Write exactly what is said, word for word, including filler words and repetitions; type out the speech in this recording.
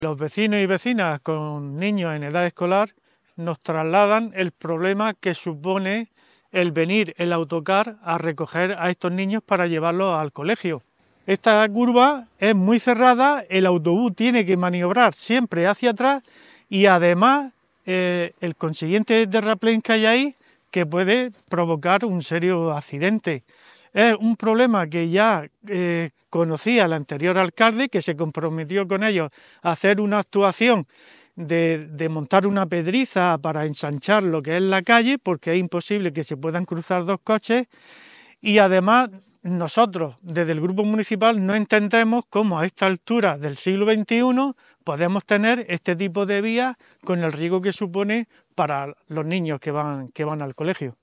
Los vecinos y vecinas con niños en edad escolar nos trasladan el problema que supone el venir el autocar a recoger a estos niños para llevarlos al colegio. Esta curva es muy cerrada, el autobús tiene que maniobrar siempre hacia atrás y además eh, el consiguiente terraplén que hay ahí que puede provocar un serio accidente. Es un problema que ya eh, conocía el anterior alcalde, que se comprometió con ellos a hacer una actuación de, de montar una pedriza para ensanchar lo que es la calle, porque es imposible que se puedan cruzar dos coches, y además nosotros desde el grupo municipal no entendemos cómo a esta altura del siglo veintiuno podemos tener este tipo de vías con el riesgo que supone para los niños que van, que van al colegio.